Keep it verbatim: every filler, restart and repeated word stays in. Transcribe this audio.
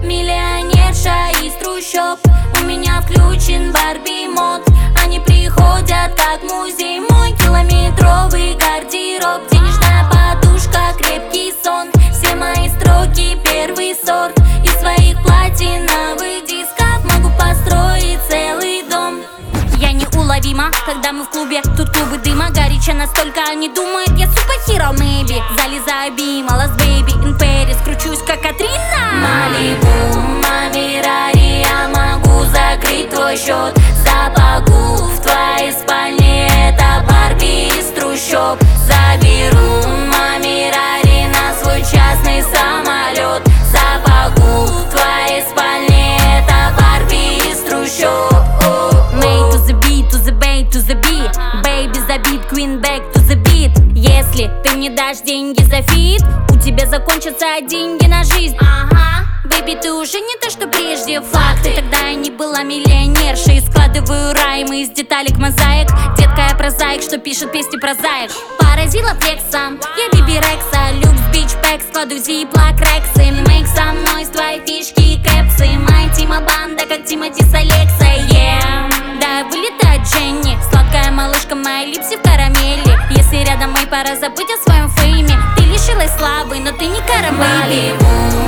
миллионерша из трущоб. У меня включен Барби мод. Они приходят как музей, мой километровый гардероб. Денежная подушка, крепкий сон. Все мои строки первый сорт. Из своих платиновых дисков могу построить целый дом. Я неуловима, когда мы в клубе. Тут клубы дыма, горячо настолько они думают, я суперхиро, maybe. Залезаю бима, Лас Бэйби, in Paris. Кручусь как Катрина. Малибу, Мамирари, я могу закрыть твой счет. Запаку в твоей спальне, это Барби из трущоб. Заберу Мамирари на свой частный самолет. Запаку в твоей спальне, это Барби из трущоб. Made to the beat, to the bay, to the beat. Baby, забит, queen back to the beat. Если ты мне дашь деньги за фит, у тебя закончатся деньги на жизнь. Ага. Бэйби, ты уже не то, что прежде. Факты, тогда я не была миллионершей. Складываю раймы из деталек мозаик. Детка, я прозаик, что пишет песни про заек. Поразила флексом, я Биби Рекса. Люкс, бич, пэк, складываю зиплак, рексы. Мейк со мной с твоей фишки и кэпсы. Моя Тима банда, как Тимати с Алексой, yeah. Да, вылетает Дженни, сладкая малышка, мои липси в карамели. Если рядом мой, пора забыть о своем фейме. Ты лишилась славы, но ты не карамель.